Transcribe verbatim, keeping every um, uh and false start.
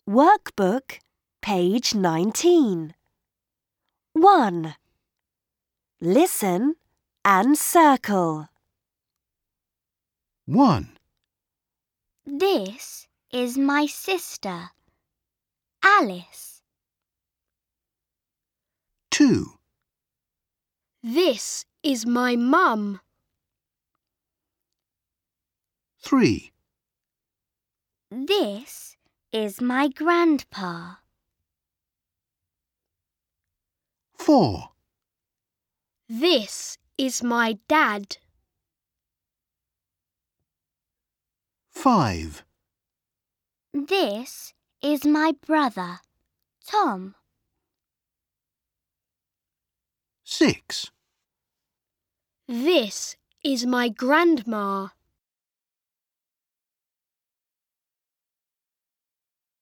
Workbook, page nineteen. one. Listen and circle. one. This is my sister, Alice. two. This is my mum. three. This is my grandpa. four. This is my dad. five. This is my brother, Tom. six. This is my grandma.